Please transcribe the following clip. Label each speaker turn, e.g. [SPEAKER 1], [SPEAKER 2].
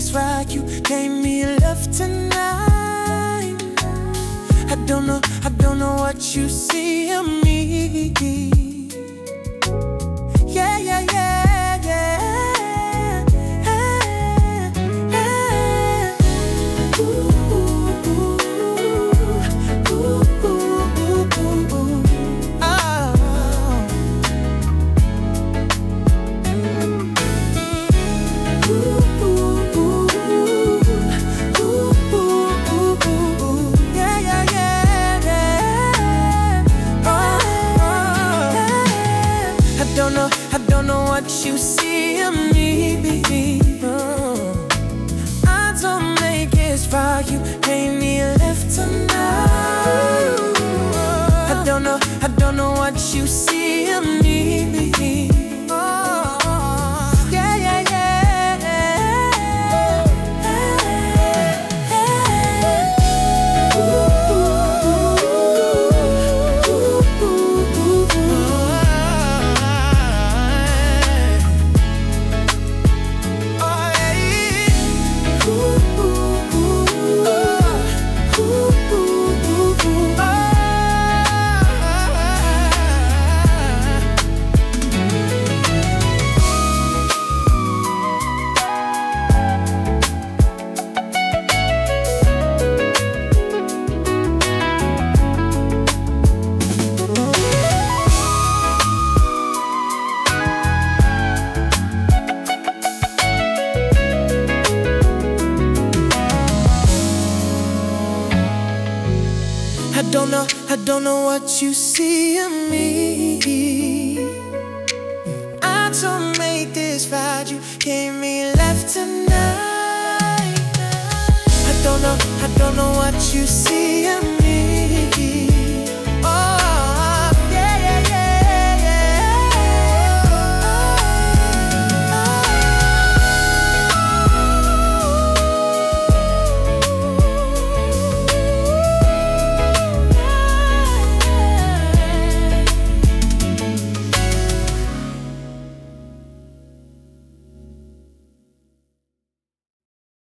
[SPEAKER 1] it's right you gave me love tonight. I don't know what you see in me. Yeah, yeah, yeah, yeah. Ooh, ooh, ooh, ooh, ooh, ooh. Oh. I don't know what you see in me. I don't make it far, you made me live tonight. I don't know what you see in me. Yeah, yeah, yeah. I don't know what you see in me. I don't make this right, you gave me left tonight. I don't know what you see in me.